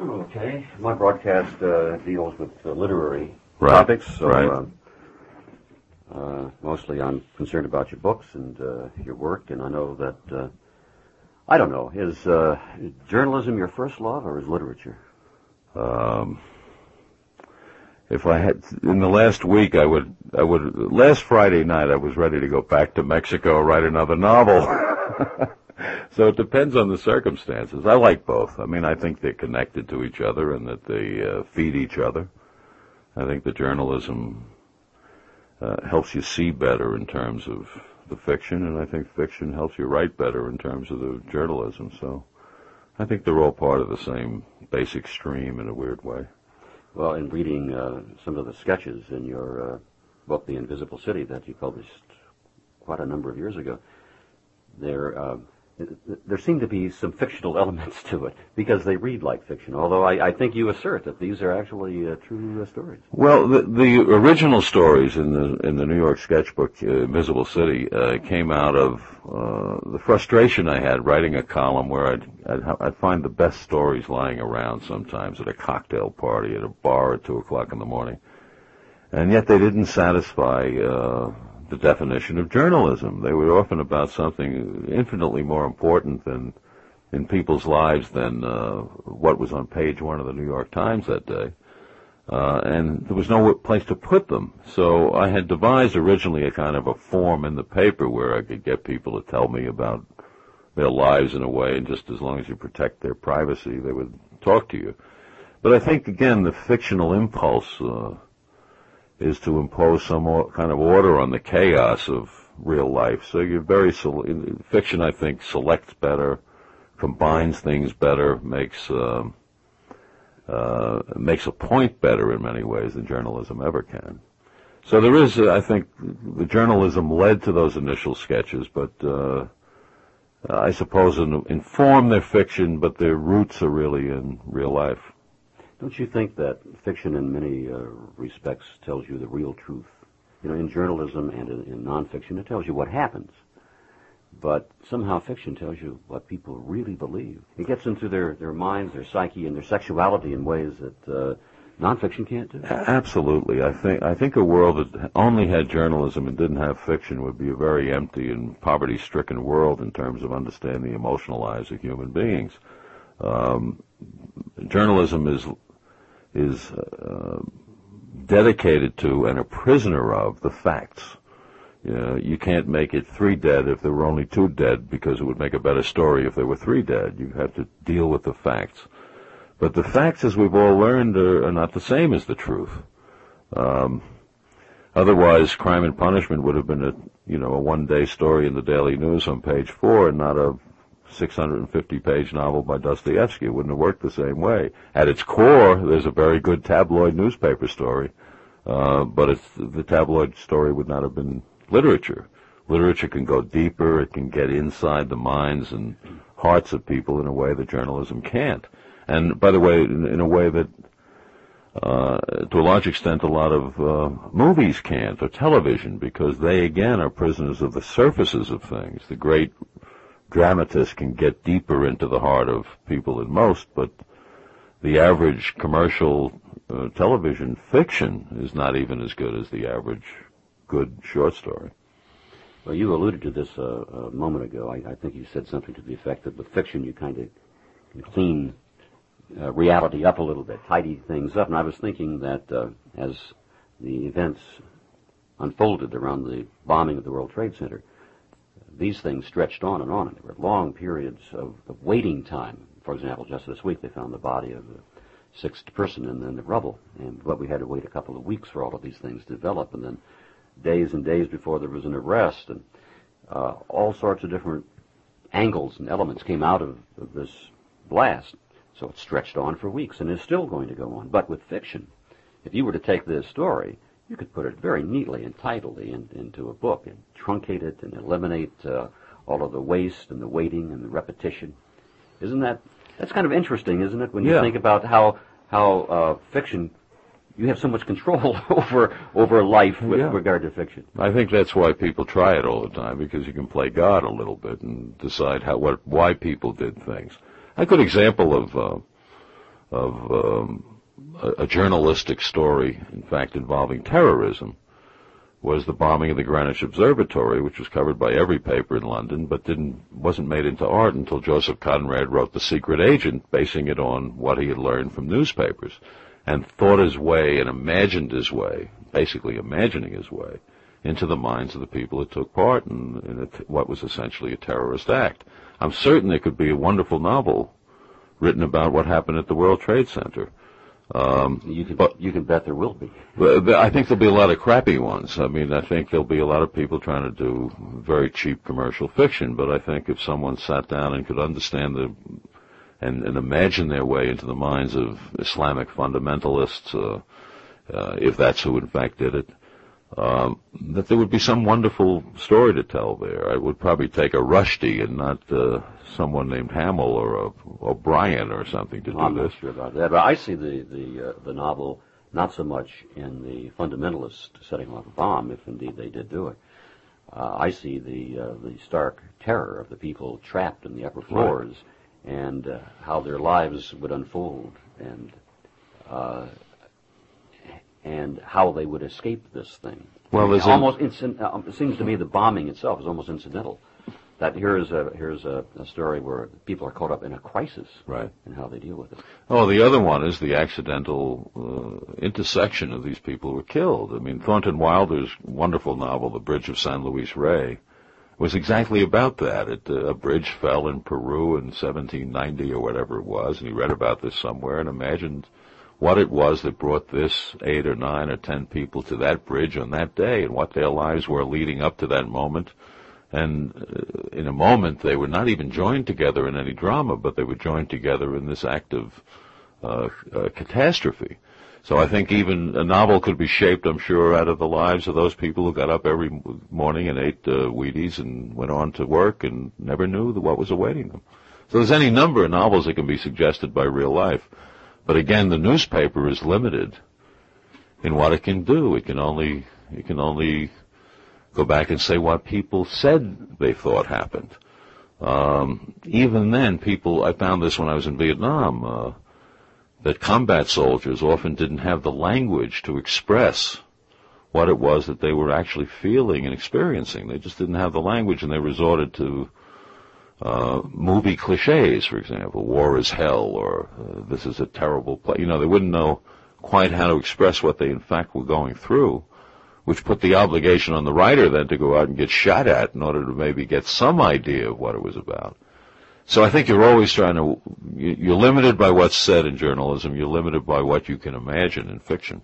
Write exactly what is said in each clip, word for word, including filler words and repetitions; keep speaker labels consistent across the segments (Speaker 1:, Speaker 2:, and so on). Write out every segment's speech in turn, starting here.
Speaker 1: Okay. My broadcast uh, deals with uh, literary
Speaker 2: right.
Speaker 1: topics, so
Speaker 2: right.
Speaker 1: uh, uh, mostly I'm concerned about your books and uh, your work, and I know that, uh, I don't know, is uh, journalism your first love or is literature?
Speaker 2: Um, if I had, in the last week, I would, I would, last Friday night I was ready to go back to Mexico, write another novel. So it depends on the circumstances. I like both. I mean, I think they're connected to each other and that they uh, feed each other. I think the journalism uh, helps you see better in terms of the fiction, and I think fiction helps you write better in terms of the journalism. So I think they're all part of the same basic stream in a weird way.
Speaker 1: Well, in reading uh, some of the sketches in your uh, book, The Invisible City, that you published quite a number of years ago, there uh, there seem to be some fictional elements to it because they read like fiction, although I, I think you assert that these are actually uh, true uh, stories.
Speaker 2: Well, the, the original stories in the in the New York sketchbook, uh, Invisible City, uh, came out of uh, the frustration I had writing a column where I'd, I'd, I'd find the best stories lying around sometimes at a cocktail party, at a bar at two o'clock in the morning, and yet they didn't satisfy uh, the definition of journalism. They were often about something infinitely more important than in people's lives than uh, what was on page one of the New York Times that day. Uh, and there was no place to put them. So I had devised originally a kind of a form in the paper where I could get people to tell me about their lives in a way, and just as long as you protect their privacy, they would talk to you. But I think, again, the fictional impulse uh, is to impose some kind of order on the chaos of real life. So you're very, fiction, I think, selects better, combines things better, makes uh, uh, makes a point better in many ways than journalism ever can. So there is, uh, I think, the journalism led to those initial sketches, but uh, I suppose in, inform their fiction, but their roots are really in real life.
Speaker 1: Don't you think that fiction in many uh, respects tells you the real truth? You know, in journalism and in, in nonfiction, it tells you what happens. But somehow fiction tells you what people really believe. It gets into their, their minds, their psyche, and their sexuality in ways that uh, nonfiction can't do.
Speaker 2: Absolutely. I think I think a world that only had journalism and didn't have fiction would be a very empty and poverty-stricken world in terms of understanding the emotional lives of human beings. Um, journalism is is uh, dedicated to and a prisoner of the facts. You know, you can't make it three dead if there were only two dead, because it would make a better story if there were three dead. You have to deal with the facts. But the facts, as we've all learned, are, are not the same as the truth. Um, otherwise, Crime and Punishment would have been a, you know, a one-day story in the Daily News on page four, and not a six hundred fifty page novel by Dostoevsky. It wouldn't have worked the same way. At its core, there's a very good tabloid newspaper story, uh, but it's, the tabloid story would not have been literature. Literature can go deeper. It can get inside the minds and hearts of people in a way that journalism can't. And, by the way, in, in a way that, uh, to a large extent, a lot of uh, movies can't, or television, because they, again, are prisoners of the surfaces of things. The great dramatist can get deeper into the heart of people than most, but the average commercial uh, television fiction is not even as good as the average good short story.
Speaker 1: Well, you alluded to this uh, a moment ago. I, I think you said something to the effect that with fiction you kind of clean uh, reality up a little bit, tidy things up. And I was thinking that uh, as the events unfolded around the bombing of the World Trade Center, these things stretched on and on, and there were long periods of, of waiting time. For example, just this week they found the body of the sixth person in, in the rubble, and but we had to wait a couple of weeks for all of these things to develop, and then days and days before there was an arrest, and uh, all sorts of different angles and elements came out of, of this blast. So it stretched on for weeks and is still going to go on. But with fiction, if you were to take this story, you could put it very neatly and tidily in, into a book and truncate it and eliminate uh, all of the waste and the waiting and the repetition. Isn't that, that's kind of interesting, isn't it, when you
Speaker 2: yeah.
Speaker 1: think about how how uh, fiction, you have so much control over over life with
Speaker 2: yeah.
Speaker 1: regard to fiction.
Speaker 2: I think that's why people try it all the time, because you can play God a little bit and decide how what why people did things. A good example of uh, of um, a, a journalistic story, in fact, involving terrorism, was the bombing of the Greenwich Observatory, which was covered by every paper in London, but didn't wasn't made into art until Joseph Conrad wrote The Secret Agent, basing it on what he had learned from newspapers, and thought his way and imagined his way, basically imagining his way, into the minds of the people that took part in, in a, what was essentially a terrorist act. I'm certain there could be a wonderful novel written about what happened at the World Trade Center.
Speaker 1: Um, you can but, you can bet there will be.
Speaker 2: But I think there'll be a lot of crappy ones. I mean, I think there'll be a lot of people trying to do very cheap commercial fiction. But I think if someone sat down and could understand the and, and imagine their way into the minds of Islamic fundamentalists, uh, uh, if that's who in fact did it, um, that there would be some wonderful story to tell there. I would probably take a Rushdie and not uh, someone named Hamill or a O'Brien or something to do
Speaker 1: I'm
Speaker 2: this.
Speaker 1: I'm not sure about that, but I see the the uh, the novel not so much in the fundamentalist setting off a bomb, if indeed they did do it. Uh, I see the uh, the stark terror of the people trapped in the upper floors, right, and uh, how their lives would unfold, and uh, and how they would escape this thing.
Speaker 2: Well, there's
Speaker 1: almost inc- uh, it seems to me the bombing itself is almost incidental. That here's a here's a, a story where people are caught up in a crisis,
Speaker 2: right,
Speaker 1: and how they deal with it.
Speaker 2: Oh, the other one is the accidental uh, intersection of these people who were killed. I mean, Thornton Wilder's wonderful novel, The Bridge of San Luis Rey, was exactly about that. It, uh, a bridge fell in Peru in seventeen ninety or whatever it was, and he read about this somewhere and imagined what it was that brought this eight or nine or ten people to that bridge on that day, and what their lives were leading up to that moment. And uh, in a moment, they were not even joined together in any drama, but they were joined together in this act of uh, uh, catastrophe. So I think even a novel could be shaped, I'm sure, out of the lives of those people who got up every morning and ate uh, Wheaties and went on to work and never knew what was awaiting them. So there's any number of novels that can be suggested by real life. But again, the newspaper is limited in what it can do. It can only, it can only go back and say what people said they thought happened. Um, even then, people, I found this when I was in Vietnam, uh, that combat soldiers often didn't have the language to express what it was that they were actually feeling and experiencing. They just didn't have the language, and they resorted to uh, movie cliches, for example, war is hell, or uh, this is a terrible place. You know, they wouldn't know quite how to express what they in fact were going through, which put the obligation on the writer then to go out and get shot at in order to maybe get some idea of what it was about. So I think you're always trying to, you're limited by what's said in journalism, you're limited by what you can imagine in fiction.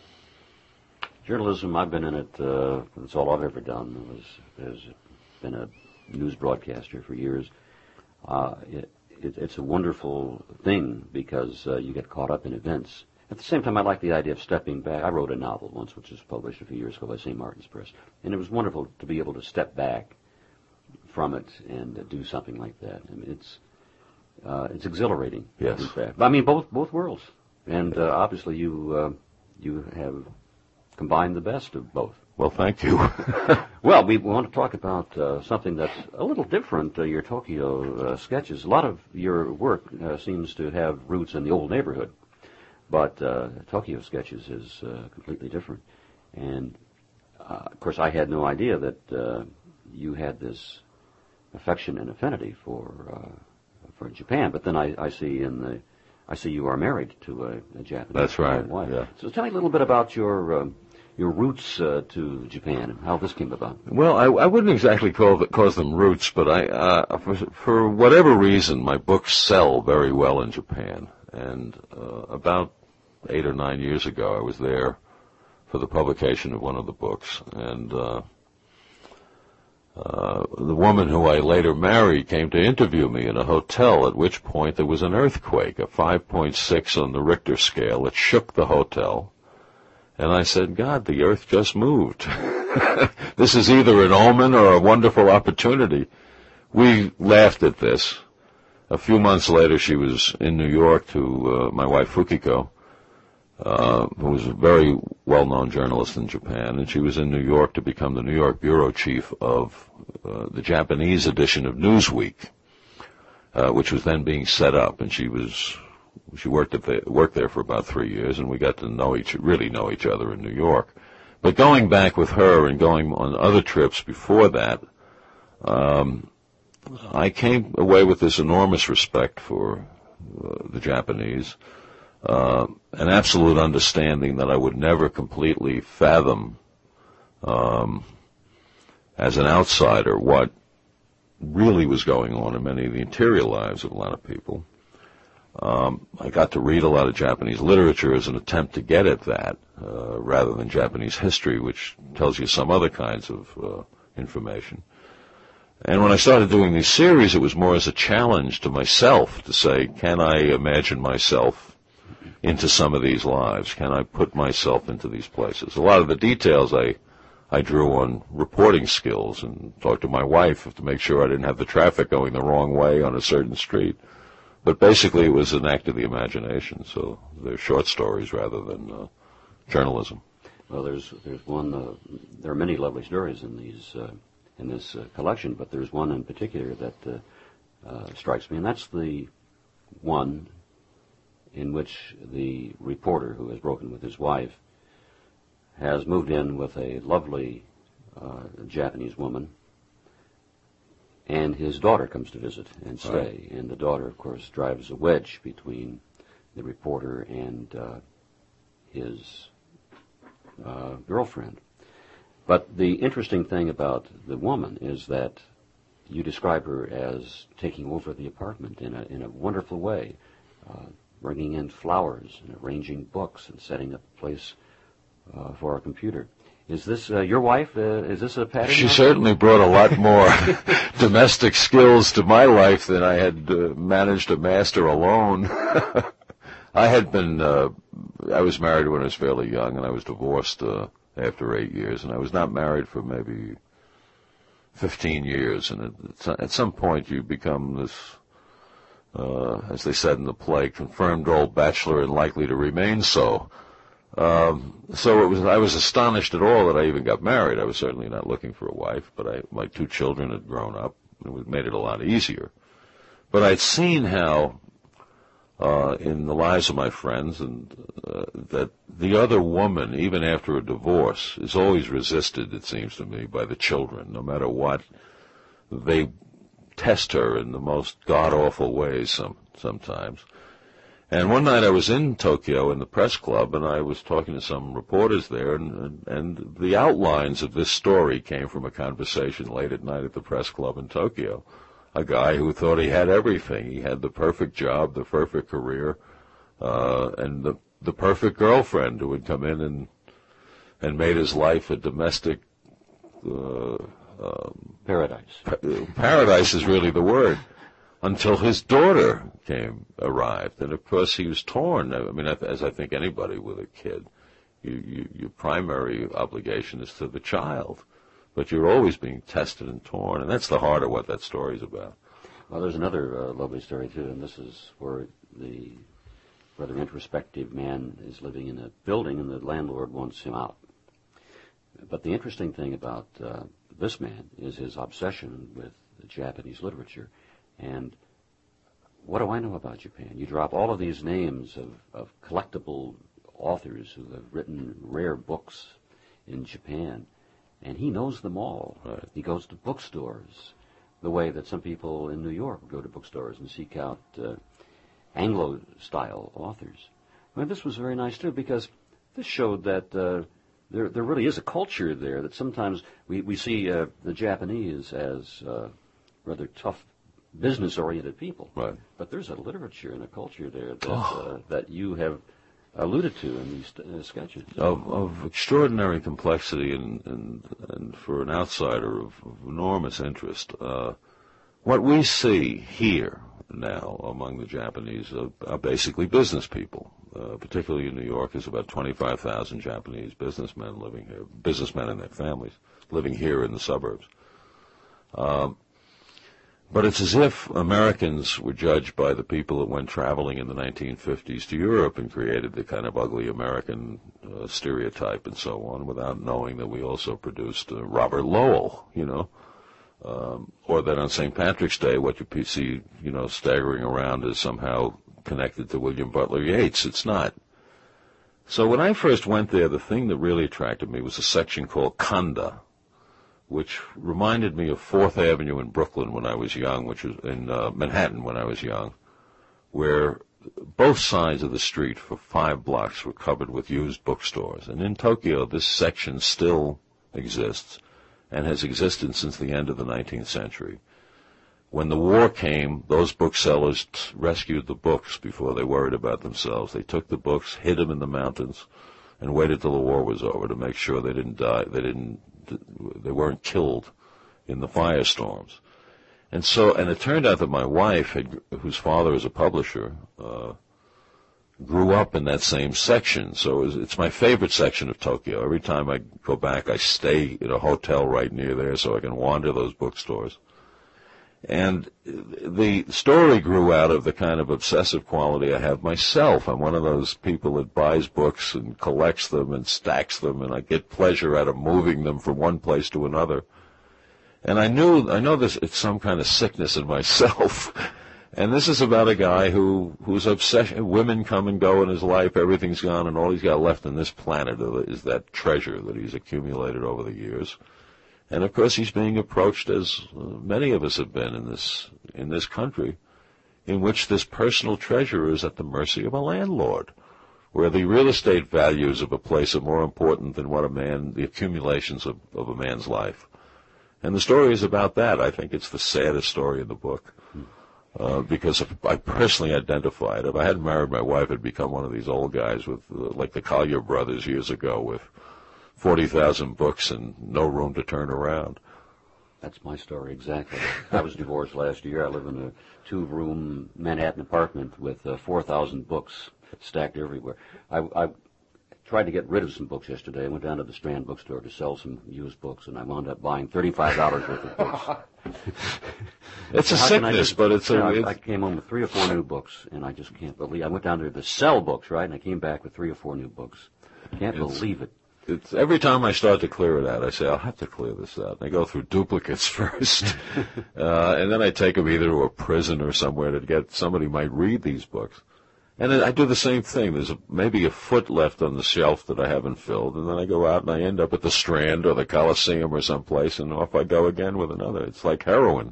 Speaker 1: Journalism, I've been in it, uh, that's all I've ever done. I was, has been a news broadcaster for years. Uh, it, it, it's a wonderful thing because uh, you get caught up in events. At the same time, I like the idea of stepping back. I wrote a novel once, which was published a few years ago by Saint Martin's Press, and it was wonderful to be able to step back from it and uh, do something like that. I mean, it's uh, it's exhilarating.
Speaker 2: Yes.
Speaker 1: In fact. I mean, both both worlds, and uh, obviously you uh, you have combined the best of both.
Speaker 2: Well, thank you.
Speaker 1: Well, we want to talk about uh, something that's a little different. Uh, your Tokyo uh, sketches. A lot of your work uh, seems to have roots in the old neighborhood. But uh, Tokyo Sketches is uh, completely different. And, uh, of course, I had no idea that uh, you had this affection and affinity for uh, for Japan. But then I, I see in the I see you are married to a, a Japanese
Speaker 2: That's right.
Speaker 1: wife.
Speaker 2: Yeah.
Speaker 1: So tell me a little bit about your uh, your roots uh, to Japan and how this came about.
Speaker 2: Well, I, I wouldn't exactly call it, call them roots, but I uh, for, for whatever reason, my books sell very well in Japan. And uh, about eight or nine years ago, I was there for the publication of one of the books. And uh, uh, the woman who I later married came to interview me in a hotel, at which point there was an earthquake, a five point six on the Richter scale. It shook the hotel. And I said, God, the earth just moved. This is either an omen or a wonderful opportunity. We laughed at this. A few months later, she was in New York to uh, my wife Fukiko, uh, who was a very well-known journalist in Japan, and she was in New York to become the New York bureau chief of uh, the Japanese edition of Newsweek, uh, which was then being set up, and she was she worked at the, worked there for about three years, and we got to know each really know each other in New York. But going back with her and going on other trips before that, um, I came away with this enormous respect for uh, the Japanese, uh, an absolute understanding that I would never completely fathom um, as an outsider what really was going on in many of the interior lives of a lot of people. Um, I got to read a lot of Japanese literature as an attempt to get at that, uh, rather than Japanese history, which tells you some other kinds of uh, information. And when I started doing these series, it was more as a challenge to myself to say, can I imagine myself into some of these lives? Can I put myself into these places? A lot of the details I I drew on reporting skills and talked to my wife to make sure I didn't have the traffic going the wrong way on a certain street. But basically, it was an act of the imagination. So they're short stories rather than uh, journalism.
Speaker 1: Well, there's there's one. Uh, there are many lovely stories in these uh, in this uh, collection, but there's one in particular that uh, uh, strikes me, and that's the one in which the reporter who has broken with his wife has moved in with a lovely uh, Japanese woman. And his daughter comes to visit and stay. Right. And the daughter, of course, drives a wedge between the reporter and uh, his uh, girlfriend. But the interesting thing about the woman is that you describe her as taking over the apartment in a in a wonderful way, uh, bringing in flowers and arranging books and setting up a place uh, for our computer. Is this uh, your wife? Uh, is this a pattern?
Speaker 2: She certainly brought a lot more domestic skills to my life than I had uh, managed to master alone. I had been, uh, I was married when I was fairly young, and I was divorced uh, after eight years, and I was not married for maybe fifteen years. And at, at some point you become this, uh, as they said in the play, confirmed old bachelor and likely to remain so. Um, so it was, I was astonished at all that I even got married. I was certainly not looking for a wife, but I, my two children had grown up, and it made it a lot easier. But I'd seen how, uh, in the lives of my friends, and uh, that the other woman, even after a divorce, is always resisted, it seems to me, by the children, no matter what. They test her in the most god-awful ways some, sometimes. And one night I was in Tokyo in the press club, and I was talking to some reporters there, and, and the outlines of this story came from a conversation late at night at the press club in Tokyo. A guy who thought he had everything. He had the perfect job, the perfect career, uh, and the the perfect girlfriend who would come in and and made his life a domestic uh, um,
Speaker 1: paradise.
Speaker 2: Pa- paradise is really the word. Until his daughter came, arrived. And of course he was torn. I mean, as I think anybody with a kid, you, you, your primary obligation is to the child. But you're always being tested and torn, and that's the heart of what that story is about.
Speaker 1: Well, there's another uh, lovely story, too, and this is where the rather introspective man is living in a building, and the landlord wants him out. But the interesting thing about uh, this man is his obsession with Japanese literature. And what do I know about Japan? You drop all of these names of, of collectible authors who have written rare books in Japan, and he knows them all.
Speaker 2: Right.
Speaker 1: He goes to bookstores the way that some people in New York go to bookstores and seek out uh, Anglo-style authors. Well, this was very nice, too, because this showed that uh, there there really is a culture there that sometimes we, we see uh, the Japanese as uh, rather tough, business-oriented people.
Speaker 2: Right.
Speaker 1: But there's a literature and a culture there that
Speaker 2: Oh.
Speaker 1: uh, that you have alluded to in these uh, sketches.
Speaker 2: Of, of extraordinary complexity and, and, and for an outsider of, of enormous interest. Uh, what we see here now among the Japanese are, are basically business people. Uh, particularly in New York, there's about twenty-five thousand Japanese businessmen living here, businessmen and their families living here in the suburbs. Um, But it's as if Americans were judged by the people that went traveling in the nineteen fifties to Europe and created the kind of ugly American uh, stereotype and so on, without knowing that we also produced uh, Robert Lowell, you know, um, or that on Saint Patrick's Day what you see, you know, staggering around is somehow connected to William Butler Yeats. It's not. So when I first went there, the thing that really attracted me was a section called Khanda, which reminded me of Fourth Avenue in Brooklyn when I was young, which was in uh, Manhattan when I was young, where both sides of the street for five blocks were covered with used bookstores. And in Tokyo, this section still exists and has existed since the end of the nineteenth century. When the war came, those booksellers t- rescued the books before they worried about themselves. They took the books, hid them in the mountains, and waited till the war was over to make sure they didn't die, they didn't, they weren't killed in the firestorms. And so, and it turned out that my wife, had, whose father is a publisher, uh, grew up in that same section. So it was, it's my favorite section of Tokyo. Every time I go back, I stay in a hotel right near there so I can wander those bookstores. And the story grew out of the kind of obsessive quality I have myself. I'm one of those people that buys books and collects them and stacks them, and I get pleasure out of moving them from one place to another. And I knew, I know this, it's some kind of sickness in myself. And this is about a guy who, whose obsession, women come and go in his life, everything's gone, and all he's got left on this planet is that treasure that he's accumulated over the years. And of course, he's being approached, as many of us have been in this in this country, in which this personal treasure is at the mercy of a landlord, where the real estate values of a place are more important than what a man, the accumulations of, of a man's life. And the story is about that. I think it's the saddest story in the book, uh, because I personally identified. If I hadn't married my wife, I'd become one of these old guys with, uh, like the Collier brothers years ago, with forty thousand books and no room to turn around.
Speaker 1: That's my story, exactly. I was divorced last year. I live in a two-room Manhattan apartment with uh, four thousand books stacked everywhere. I, I tried to get rid of some books yesterday. I went down to the Strand bookstore to sell some used books, and I wound up buying thirty-five dollars worth of books.
Speaker 2: It's a sickness,
Speaker 1: just,
Speaker 2: but it's a...
Speaker 1: You know,
Speaker 2: it's...
Speaker 1: I came home with three or four new books, and I just can't believe... I went down there to sell books, right, and I came back with three or four new books. Can't it's... believe it.
Speaker 2: It's, every time I start to clear it out, I say, I'll have to clear this out. And I go through duplicates first. uh, and then I take them either to a prison or somewhere to get, somebody might read these books. And I do the same thing. There's a, maybe a foot left on the shelf that I haven't filled. And then I go out and I end up at the Strand or the Coliseum or someplace, and off I go again with another. It's like heroin.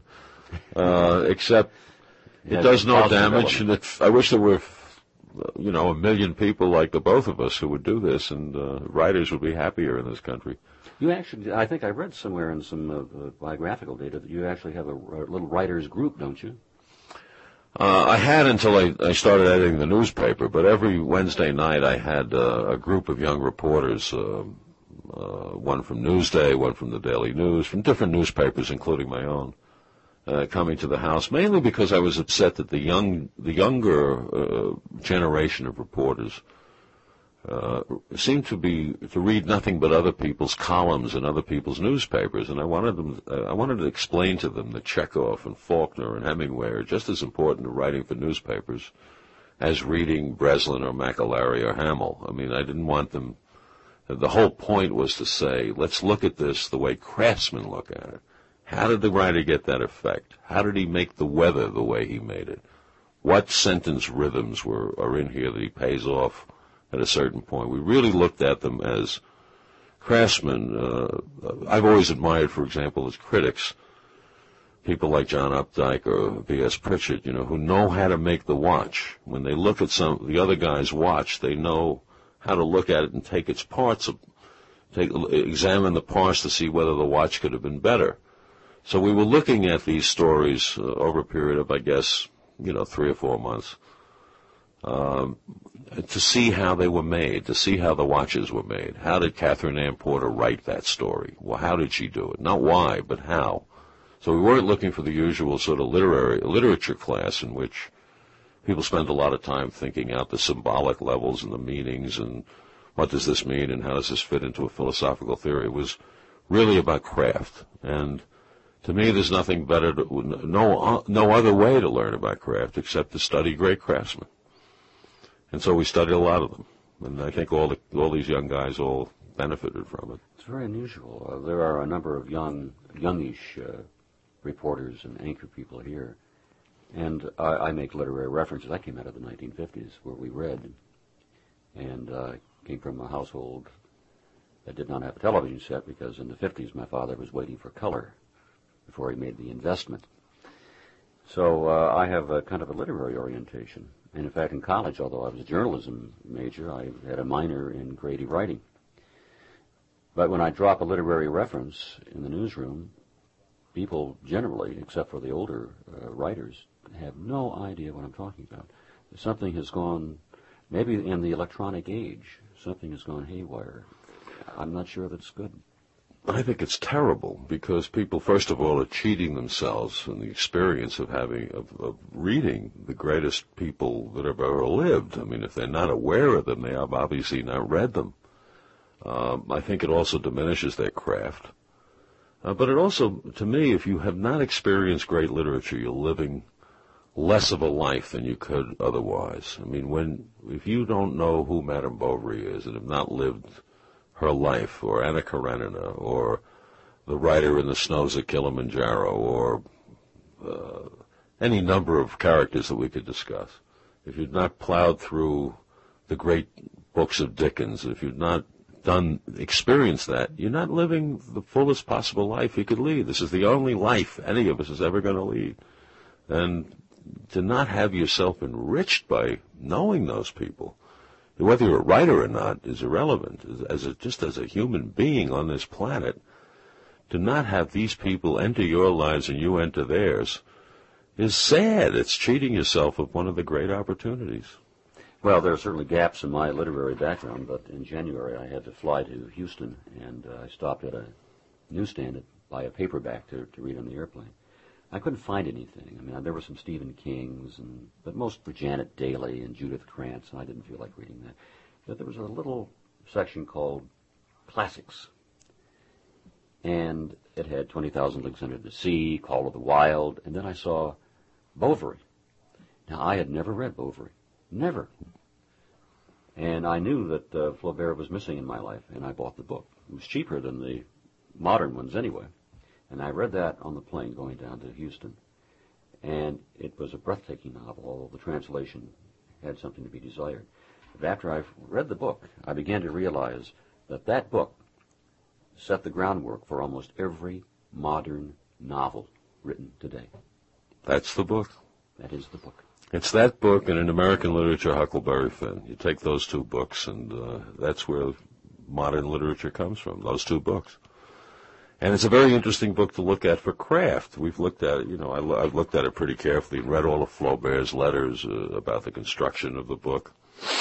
Speaker 2: Uh, except it yeah, does no damage. And it, I wish there were... you know, a million people like the both of us who would do this, and uh, writers would be happier in this country.
Speaker 1: You actually, I think I read somewhere in some uh, biographical data that you actually have a, a little writers group, don't you?
Speaker 2: Uh, I had until I, I started editing the newspaper, but every Wednesday night I had uh, a group of young reporters, uh, uh, one from Newsday, one from the Daily News, from different newspapers, including my own. Uh, coming to the house, mainly because I was upset that the young, the younger uh, generation of reporters uh, seemed to be to read nothing but other people's columns and other people's newspapers, and I wanted them, uh, I wanted to explain to them that Chekhov and Faulkner and Hemingway are just as important to writing for newspapers as reading Breslin or McAlery or Hamill. I mean, I didn't want them. The whole point was to say, let's look at this the way craftsmen look at it. How did the writer get that effect? How did he make the weather the way he made it? What sentence rhythms were are in here that he pays off at a certain point? We really looked at them as craftsmen. Uh, I've always admired, for example, as critics, people like John Updike or V S Pritchard, you know, who know how to make the watch. When they look at some the other guy's watch, they know how to look at it and take its parts, take, examine the parts to see whether the watch could have been better. So we were looking at these stories uh, over a period of, I guess, you know, three or four months, um, to see how they were made, to see how the watches were made. How did Catherine Ann Porter write that story? Well, how did she do it? Not why, but how. So we weren't looking for the usual sort of literary literature class in which people spend a lot of time thinking out the symbolic levels and the meanings and what does this mean and how does this fit into a philosophical theory. It was really about craft. And to me, there's nothing better, to, no no other way to learn about craft except to study great craftsmen. And so we studied a lot of them, and I think all the all these young guys all benefited from it.
Speaker 1: It's very unusual. Uh, there are a number of young, youngish uh, reporters and anchor people here, And I, I make literary references. I came out of the nineteen fifties where we read, and uh, came from a household that did not have a television set because in the fifties my father was waiting for color before he made the investment. So uh, I have a kind of a literary orientation. And in fact, in college, although I was a journalism major, I had a minor in creative writing. But when I drop a literary reference in the newsroom, people generally, except for the older uh, writers, have no idea what I'm talking about. Something has gone, maybe in the electronic age, something has gone haywire. I'm not sure that's good.
Speaker 2: I think it's terrible because people, first of all, are cheating themselves in the experience of having, of, of reading the greatest people that have ever lived. I mean, if they're not aware of them, they have obviously not read them. Um, I think it also diminishes their craft. Uh, but it also, to me, if you have not experienced great literature, you're living less of a life than you could otherwise. I mean, when, if you don't know who Madame Bovary is and have not lived her life, or Anna Karenina, or the writer in the snows of Kilimanjaro, or uh, any number of characters that we could discuss. If you've not plowed through the great books of Dickens, if you've not done, experienced that, you're not living the fullest possible life you could lead. This is the only life any of us is ever going to lead. And to not have yourself enriched by knowing those people, whether you're a writer or not, is irrelevant. As a, just as a human being on this planet, to not have these people enter your lives and you enter theirs is sad. It's cheating yourself of one of the great opportunities.
Speaker 1: Well, there are certainly gaps in my literary background, but in January I had to fly to Houston, and uh, I stopped at a newsstand to buy a paperback to, to read on the airplane. I couldn't find anything. I mean, there were some Stephen Kings, and but most were Janet Daly and Judith Krantz, and I didn't feel like reading that. But there was a little section called Classics, and it had twenty thousand Leagues Under the Sea, Call of the Wild, and then I saw Bovary. Now, I had never read Bovary. Never. And I knew that uh, Flaubert was missing in my life, and I bought the book. It was cheaper than the modern ones anyway. And I read that on the plane going down to Houston. And it was a breathtaking novel, although the translation had something to be desired. But after I read the book, I began to realize that that book set the groundwork for almost every modern novel written today.
Speaker 2: That's the book.
Speaker 1: That is the book.
Speaker 2: It's that book and in American literature, Huckleberry Finn. You take those two books, and uh, that's where modern literature comes from, those two books. And it's a very interesting book to look at for craft. We've looked at it, you know, I, I've looked at it pretty carefully and read all of Flaubert's letters uh, about the construction of the book.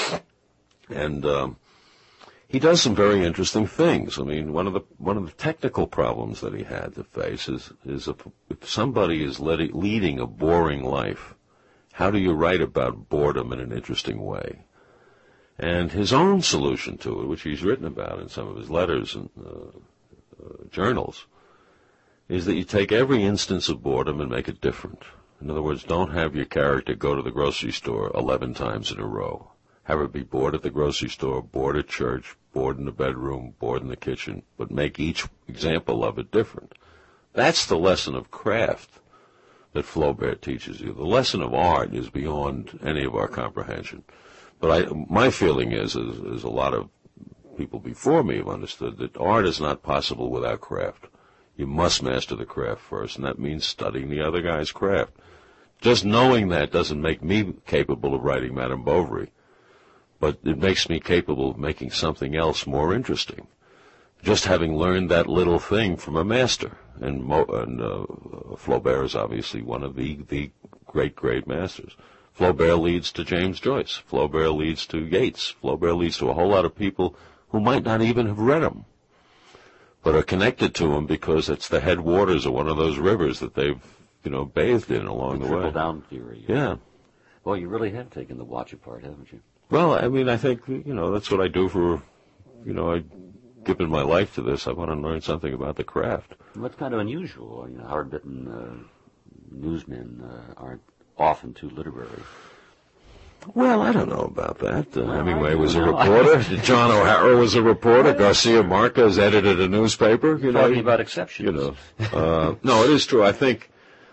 Speaker 2: And um, he does some very interesting things. I mean, one of the one of the technical problems that he had to face is, is if, if somebody is lead, leading a boring life, how do you write about boredom in an interesting way? And his own solution to it, which he's written about in some of his letters and uh, Uh, journals, is that you take every instance of boredom and make it different. In other words, don't have your character go to the grocery store eleven times in a row. Have her be bored at the grocery store, bored at church, bored in the bedroom, bored in the kitchen, but make each example of it different. That's the lesson of craft that Flaubert teaches you. The lesson of art is beyond any of our comprehension. But I, my feeling is, is, is a lot of people before me have understood that art is not possible without craft. You must master the craft first, and that means studying the other guy's craft. Just knowing that doesn't make me capable of writing Madame Bovary, but it makes me capable of making something else more interesting. Just having learned that little thing from a master, and, Mo- and uh, Flaubert is obviously one of the, the great, great masters. Flaubert leads to James Joyce. Flaubert leads to Yeats. Flaubert leads to a whole lot of people who might not even have read him, but are connected to him because it's the headwaters of one of those rivers that they've, you know, bathed in along the,
Speaker 1: the
Speaker 2: way.
Speaker 1: Trickle-down theory.
Speaker 2: Yeah.
Speaker 1: Well, you really have taken the watch apart, haven't you?
Speaker 2: Well, I mean, I think, you know, that's what I do for, you know, I given my life to this. I want to learn something about the craft.
Speaker 1: Well, that's kind of unusual. You know, hard-bitten uh, newsmen uh, aren't often too literary.
Speaker 2: Well, I don't know about that. Uh,
Speaker 1: well,
Speaker 2: Hemingway was a
Speaker 1: know.
Speaker 2: reporter. John O'Hara was a reporter. Garcia Marquez edited a newspaper. You know,
Speaker 1: talking about exceptions.
Speaker 2: You know, uh, no, it is true. I think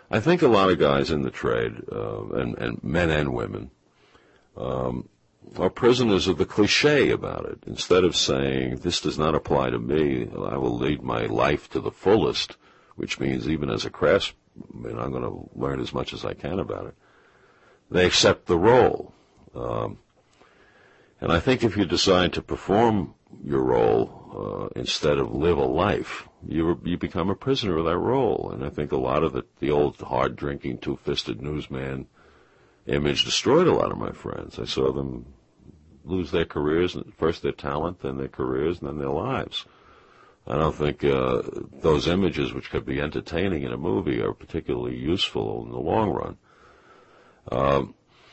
Speaker 2: I think a lot of guys in the trade, uh, and, and men and women, um, are prisoners of the cliche about it. Instead of saying, this does not apply to me, I will lead my life to the fullest, which means even as a craftsman, I'm going to learn as much as I can about it. They accept the role. Um, and I think if you decide to perform your role uh, instead of live a life, you you become a prisoner of that role. And I think a lot of the, the old hard-drinking, two-fisted newsman image destroyed a lot of my friends. I saw them lose their careers, first their talent, then their careers, and then their lives. I don't think uh, those images, which could be entertaining in a movie, are particularly useful in the long run. Um,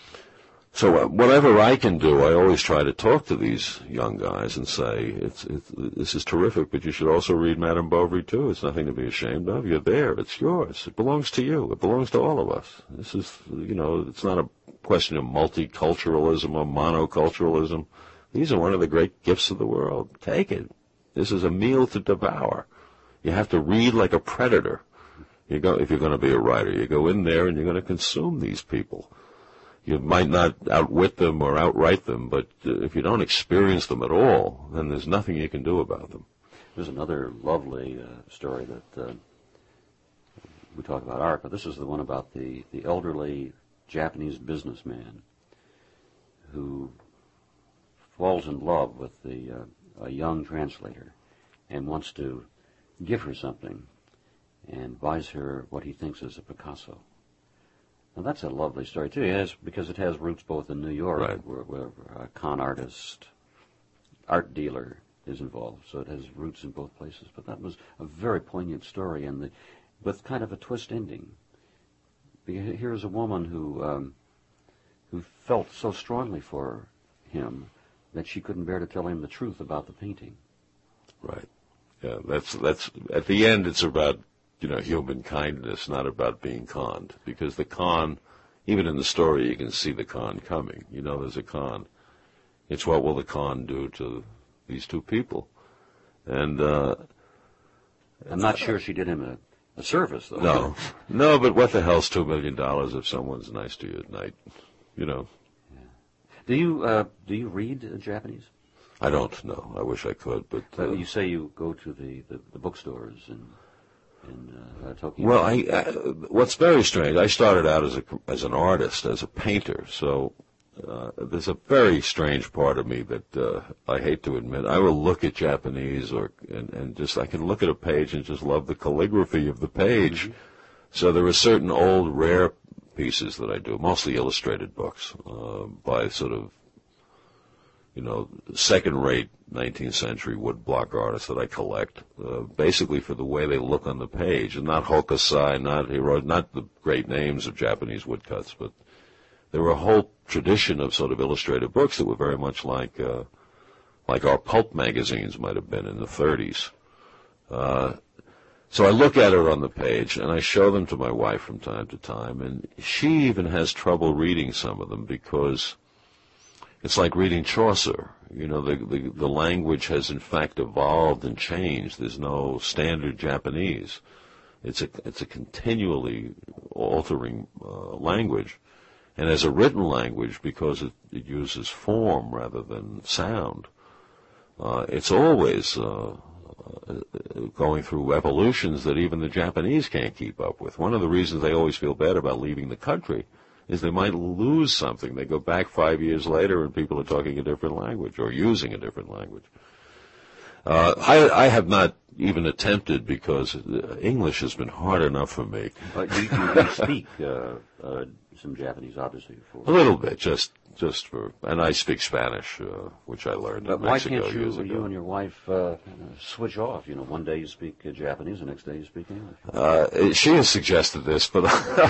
Speaker 2: so whatever I can do, I always try to talk to these young guys and say, it's, it's, this is terrific, but you should also read Madame Bovary, too. It's nothing to be ashamed of. You're there. It's yours. It belongs to you. It belongs to all of us. This is, you know, it's not a question of multiculturalism or monoculturalism. These are one of the great gifts of the world. Take it. This is a meal to devour. You have to read like a predator. You go, if you're going to be a writer, you go in there and you're going to consume these people. You might not outwit them or outwrite them, but uh, if you don't experience them at all, then there's nothing you can do about them.
Speaker 1: There's another lovely uh, story that uh, we talk about art, but this is the one about the, the elderly Japanese businessman who falls in love with the uh, a young translator and wants to give her something and buys her what he thinks is a Picasso. Now, that's a lovely story, too, it has, because it has roots both in New York,
Speaker 2: right,
Speaker 1: where, where a con artist, art dealer is involved, so it has roots in both places. But that was a very poignant story, and the, with kind of a twist ending. Here's a woman who um, who felt so strongly for him that she couldn't bear to tell him the truth about the painting.
Speaker 2: Right. Yeah, that's that's at the end. It's about, you know, human kindness, not about being conned. Because the con, even in the story, you can see the con coming. You know, there's a con. It's what will the con do to these two people? And uh,
Speaker 1: I'm not sure she did him a, a service, though.
Speaker 2: No, no. But what the hell's two million dollars if someone's nice to you at night? You know.
Speaker 1: Yeah. Do you uh, do you read uh, Japanese?
Speaker 2: I don't know. I wish I could, but uh,
Speaker 1: uh, you say you go to the, the, the bookstores in in uh, Tokyo.
Speaker 2: Well, I, I, what's very strange, I started out as a as an artist, as a painter, so uh, there's a very strange part of me that uh, I hate to admit. I will look at Japanese, or and, and just I can look at a page and just love the calligraphy of the page. Mm-hmm. So there are certain old rare pieces that I do, mostly illustrated books uh, by sort of, you know, second-rate nineteenth century woodblock artists that I collect, uh, basically for the way they look on the page, and not Hokusai, not Hiro, not the great names of Japanese woodcuts, but there were a whole tradition of sort of illustrated books that were very much like uh, like our pulp magazines might have been in the thirties. Uh, so I look at it on the page, and I show them to my wife from time to time, and she even has trouble reading some of them because it's like reading Chaucer. You know, the, the, the language has in fact evolved and changed. There's no standard Japanese. It's a, it's a continually altering uh, language. And as a written language, because it, it uses form rather than sound, uh, it's always uh, going through evolutions that even the Japanese can't keep up with. One of the reasons they always feel bad about leaving the country is they might lose something. They go back five years later and people are talking a different language or using a different language. Uh, I, I have not even attempted because English has been hard enough for me.
Speaker 1: But you, you, you speak uh, uh, some Japanese, obviously. For
Speaker 2: a little bit, just just for, and I speak Spanish, uh, which I learned
Speaker 1: but
Speaker 2: in Mexico
Speaker 1: why can't you,
Speaker 2: years ago.
Speaker 1: you and your wife uh, switch off? You know, one day you speak uh, Japanese, the next day you speak English.
Speaker 2: Uh, she has suggested this, but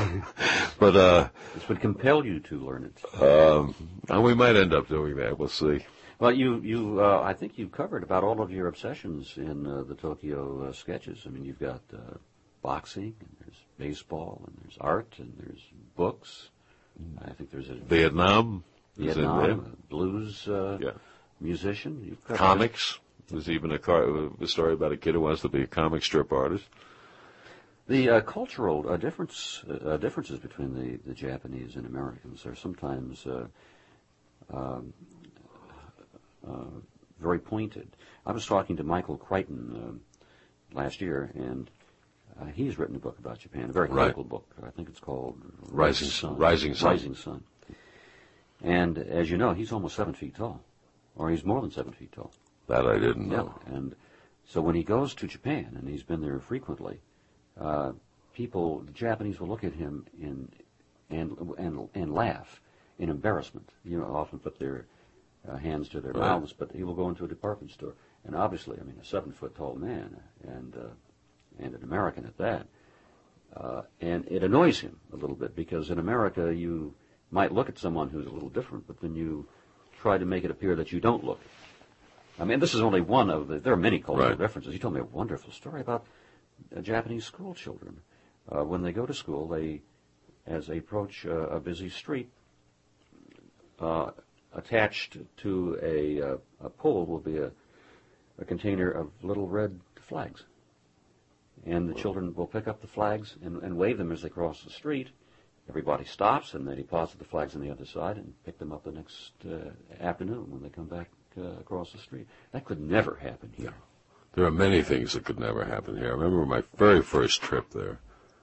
Speaker 2: but uh,
Speaker 1: this would compel you to learn it.
Speaker 2: Um, and we might end up doing that. We'll see.
Speaker 1: Well, you, you, uh, I think you've covered about all of your obsessions in uh, the Tokyo uh, sketches. I mean, you've got uh, boxing, and there's baseball, and there's art, and there's books. I think there's a
Speaker 2: Vietnam,
Speaker 1: Vietnam a blues uh,
Speaker 2: yeah.
Speaker 1: musician. You've covered
Speaker 2: comics. There's even a, car, a story about a kid who wants to be a comic strip artist.
Speaker 1: The uh, cultural uh, difference uh, differences between the, the Japanese and Americans are sometimes uh, um, uh, very pointed. I was talking to Michael Crichton uh, last year, and uh, he's written a book about Japan, a very
Speaker 2: right.
Speaker 1: critical book. I think it's called
Speaker 2: Rising Sun. Rising Sun.
Speaker 1: Rising Sun. And as you know, he's almost seven feet tall, or he's more than seven feet tall.
Speaker 2: That I didn't know.
Speaker 1: Yeah, and so when he goes to Japan, and he's been there frequently, uh, people, the Japanese will look at him in, and and and laugh in embarrassment. You know, often put their uh, hands to their
Speaker 2: right.
Speaker 1: mouths, but he will go into a department store, and obviously, I mean, a seven-foot-tall man, and uh, and an American at that, uh, and it annoys him a little bit because in America you might look at someone who's a little different, but then you try to make it appear that you don't look. I mean, this is only one of the, there are many cultural
Speaker 2: right.
Speaker 1: differences. You told me a wonderful story about uh, Japanese school children. Uh, when they go to school, they, as they approach uh, a busy street, uh, attached to a, uh, a pole will be a, a container of little red flags. And the children will pick up the flags and, and wave them as they cross the street. Everybody stops, and they deposit the flags on the other side and pick them up the next uh, afternoon when they come back uh, across the street. That could never happen here.
Speaker 2: No. There are many things that could never happen here. I remember my very first trip there.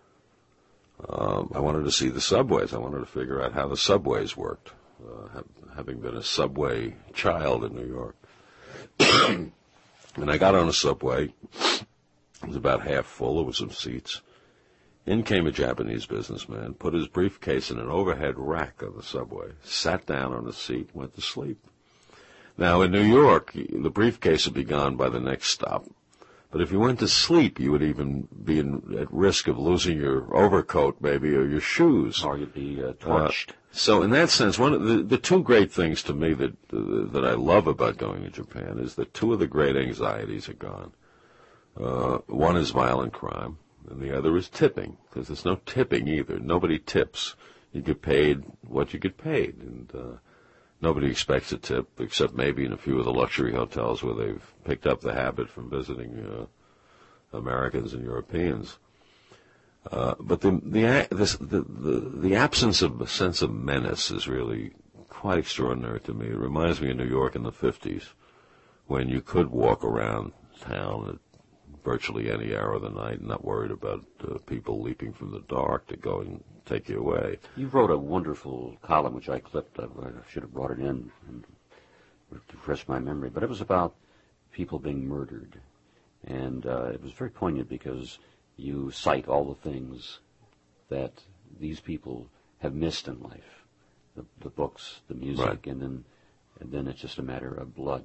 Speaker 2: Um, I wanted to see the subways. I wanted to figure out how the subways worked, uh, ha- having been a subway child in New York. And I got on a subway. It was about half full. There were some seats. In came a Japanese businessman, put his briefcase in an overhead rack on the subway, sat down on a seat, went to sleep. Now, in New York, the briefcase would be gone by the next stop. But if you went to sleep, you would even be in, at risk of losing your overcoat, maybe, or your shoes.
Speaker 1: Or you'd be uh, torched.
Speaker 2: Uh, so in that sense, one of the, the two great things to me that, uh, that I love about going to Japan is that two of the great anxieties are gone. Uh, one is violent crime. And the other is tipping, because there's no tipping either. Nobody tips. You get paid what you get paid, and uh, nobody expects a tip, except maybe in a few of the luxury hotels where they've picked up the habit from visiting uh, Americans and Europeans. Uh, but the the, this, the the the absence of a sense of menace is really quite extraordinary to me. It reminds me of New York in the fifties, when you could walk around town at virtually any hour of the night, and not worried about uh, people leaping from the dark to go and take you away.
Speaker 1: You wrote a wonderful column, which I clipped. I, I should have brought it in and refresh my memory. But it was about people being murdered. And uh, it was very poignant because you cite all the things that these people have missed in life. The, the books, the music,
Speaker 2: right.
Speaker 1: and then and then it's just a matter of blood.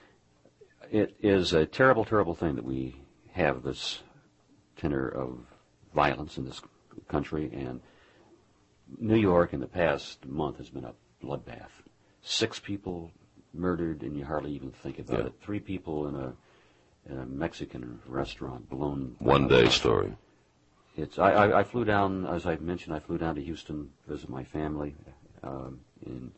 Speaker 1: It is a terrible, terrible thing that we have this tenor of violence in this country, and New York in the past month has been a bloodbath. Six people murdered, and you hardly even think about
Speaker 2: yeah.
Speaker 1: it. Three people in a, in a Mexican restaurant blown.
Speaker 2: One day story.
Speaker 1: It's. I, I, I flew down, as I mentioned, I flew down to Houston to visit my family um, in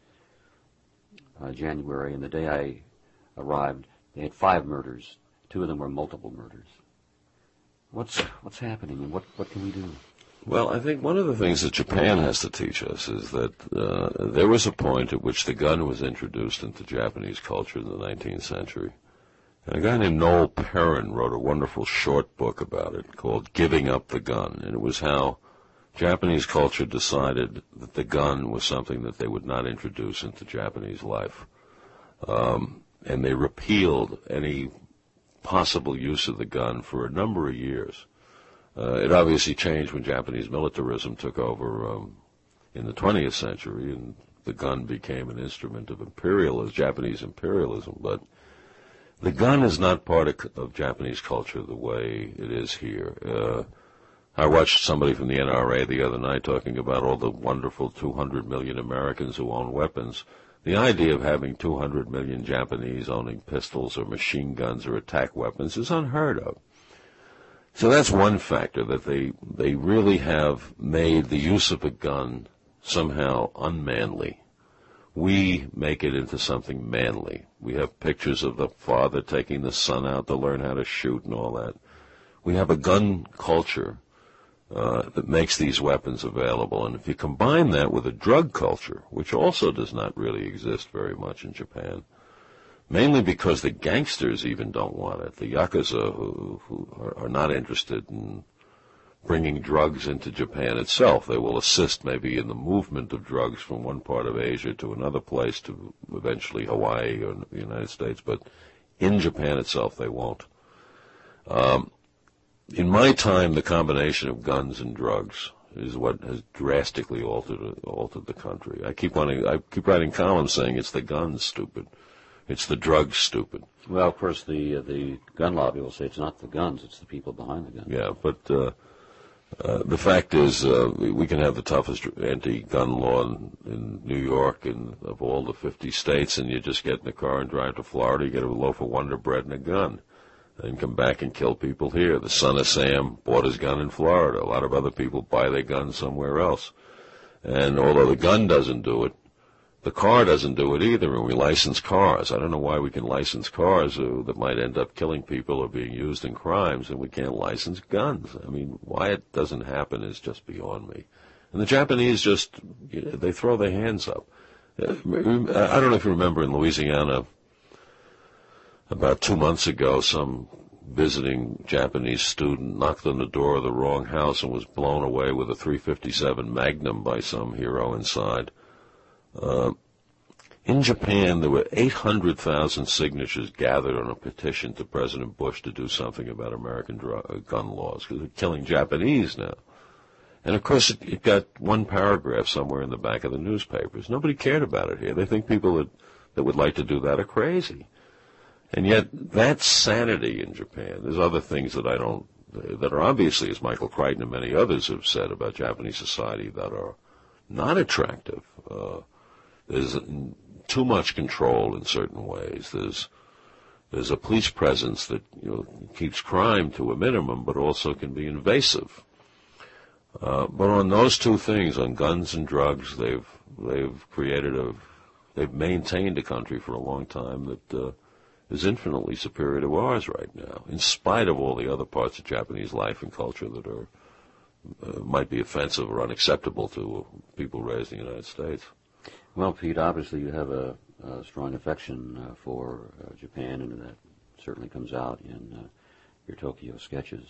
Speaker 1: uh, January, and the day I arrived, they had five murders. Two of them were multiple murders. What's what's happening, and what, what can we do?
Speaker 2: Well, I think one of the things that Japan has to teach us is that uh, there was a point at which the gun was introduced into Japanese culture in the nineteenth century. And a guy named Noel Perrin wrote a wonderful short book about it called Giving Up the Gun. And it was how Japanese culture decided that the gun was something that they would not introduce into Japanese life. Um, and they repealed any possible use of the gun for a number of years. Uh, it obviously changed when Japanese militarism took over um, in the twentieth century, and the gun became an instrument of imperialism, Japanese imperialism. But the gun is not part of, of Japanese culture the way it is here. Uh, I watched somebody from the N R A the other night talking about all the wonderful two hundred million Americans who own weapons. The idea of having two hundred million Japanese owning pistols or machine guns or attack weapons is unheard of. So that's one factor, that they they really have made the use of a gun somehow unmanly. We make it into something manly. We have pictures of the father taking the son out to learn how to shoot and all that. We have a gun culture uh, that makes these weapons available. And if you combine that with a drug culture, which also does not really exist very much in Japan, mainly because the gangsters even don't want it. The Yakuza, who, who are, are not interested in bringing drugs into Japan itself. They will assist maybe in the movement of drugs from one part of Asia to another place, to eventually Hawaii or the United States, but in Japan itself they won't. Um, in my time, the combination of guns and drugs is what has drastically altered altered the country. I keep wanting, I keep writing columns saying it's the guns, stupid. It's the drugs, stupid.
Speaker 1: Well, of course, the uh, the gun lobby will say it's not the guns, it's the people behind the guns.
Speaker 2: Yeah, but uh, uh, the fact is, uh, we can have the toughest anti-gun law in, in New York and of all the fifty states, and you just get in the car and drive to Florida, you get a loaf of Wonder Bread and a gun, and come back and kill people here. The son of Sam bought his gun in Florida. A lot of other people buy their guns somewhere else. And although the gun doesn't do it, the car doesn't do it either, and we license cars. I don't know why we can license cars uh, that might end up killing people or being used in crimes, and we can't license guns. I mean, why it doesn't happen is just beyond me. And the Japanese just, you know, they throw their hands up. Uh, I don't know if you remember in Louisiana, about two months ago, some visiting Japanese student knocked on the door of the wrong house and was blown away with a three fifty-seven Magnum by some hero inside. Uh, in Japan, there were eight hundred thousand signatures gathered on a petition to President Bush to do something about American drug, gun laws, because they're killing Japanese now. And, of course, it, it got one paragraph somewhere in the back of the newspapers. Nobody cared about it here. They think people that, that would like to do that are crazy. And yet, that's sanity in Japan. There's other things that I don't, that are obviously, as Michael Crichton and many others have said about Japanese society, that are not attractive. Uh, There's too much control in certain ways. There's there's a police presence that, you know, keeps crime to a minimum, but also can be invasive. Uh, but on those two things, on guns and drugs, they've they've created a they've maintained a country for a long time that uh, is infinitely superior to ours right now, in spite of all the other parts of Japanese life and culture that are uh, might be offensive or unacceptable to people raised in the United States.
Speaker 1: Well, Pete, obviously you have a, a strong affection uh, for uh, Japan, and that certainly comes out in uh, your Tokyo sketches.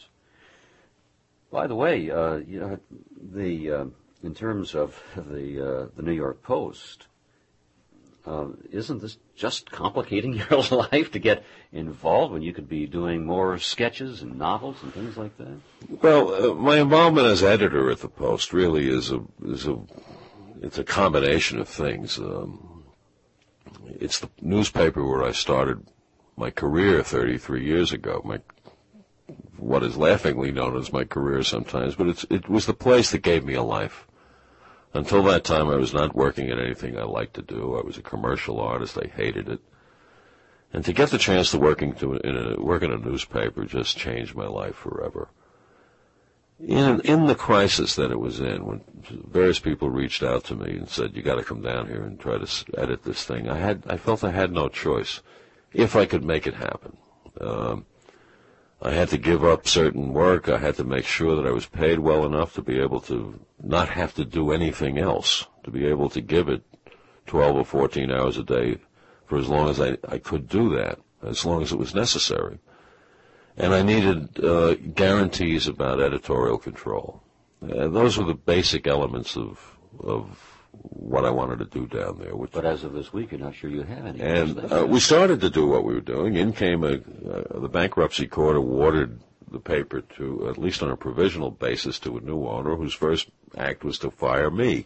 Speaker 1: By the way, uh, you know, the uh, in terms of the uh, the New York Post, uh, isn't this just complicating your life to get involved when you could be doing more sketches and novels and things like that?
Speaker 2: Well, uh, my involvement as editor at the Post really is a is a It's a combination of things. Um, it's the newspaper where I started my career thirty-three years ago. My what is laughingly known as my career sometimes, but it's, it was the place that gave me a life. Until that time, I was not working at anything I liked to do. I was a commercial artist. I hated it. And to get the chance to working to in a, work in a newspaper just changed my life forever. In in the crisis that it was in, when various people reached out to me and said, "You got to come down here and try to edit this thing," I had I felt I had no choice if I could make it happen. Um, I had to give up certain work. I had to make sure that I was paid well enough to be able to not have to do anything else, to be able to give it twelve or fourteen hours a day for as long as I, I could do that, as long as it was necessary. And I needed uh, guarantees about editorial control. And those were the basic elements of of what I wanted to do down there. Which,
Speaker 1: but as of this week, you're not sure you have any.
Speaker 2: And uh, we started to do what we were doing. In came a, uh, the bankruptcy court awarded the paper to, at least on a provisional basis, to a new owner whose first act was to fire me.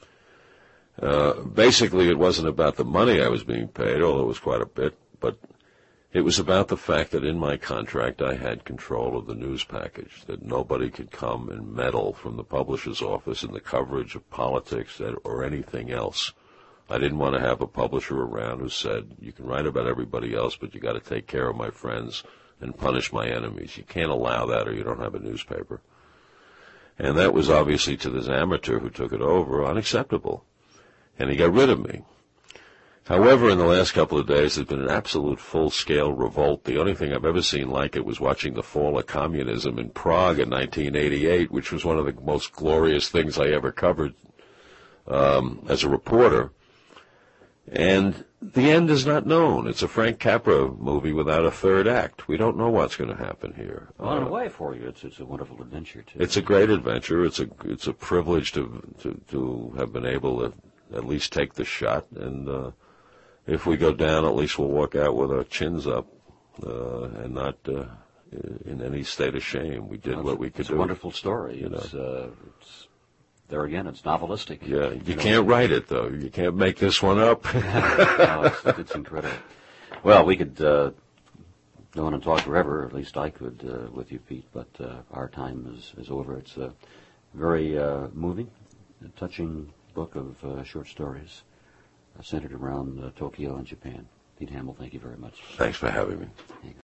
Speaker 2: Uh, basically, it wasn't about the money I was being paid, although it was quite a bit, but it was about the fact that in my contract I had control of the news package, that nobody could come and meddle from the publisher's office in the coverage of politics or anything else. I didn't want to have a publisher around who said, "You can write about everybody else, but you got to take care of my friends and punish my enemies. You can't allow that or you don't have a newspaper." And that was obviously to this amateur who took it over unacceptable. And he got rid of me. However, in the last couple of days, there's been an absolute full-scale revolt. The only thing I've ever seen like it was watching the fall of communism in Prague in nineteen eighty-eight, which was one of the most glorious things I ever covered um, as a reporter. And the end is not known. It's a Frank Capra movie without a third act. We don't know what's going to happen here.
Speaker 1: Well, in
Speaker 2: Uh,
Speaker 1: a way, for you, it's it's a wonderful adventure too.
Speaker 2: It's a great adventure. It's a it's a privilege to to, to have been able to at least take the shot. And uh, if we go down, at least we'll walk out with our chins up uh, and not uh, in any state of shame. We did
Speaker 1: Well,
Speaker 2: what we could
Speaker 1: it's
Speaker 2: do.
Speaker 1: a wonderful story.
Speaker 2: You
Speaker 1: It's, uh, it's there again. It's novelistic.
Speaker 2: Yeah, you,
Speaker 1: You know.
Speaker 2: can't write it though. You can't make this one up.
Speaker 1: No, it's, it's incredible. Well, we could uh, go on and talk forever. At least I could uh, with you, Pete. But uh, our time is, is over. It's a very uh, moving, touching book of uh, short stories uh, centered around uh, Tokyo and Japan. Pete Hamill, thank you very much.
Speaker 2: Thanks for having me.
Speaker 1: Thank you.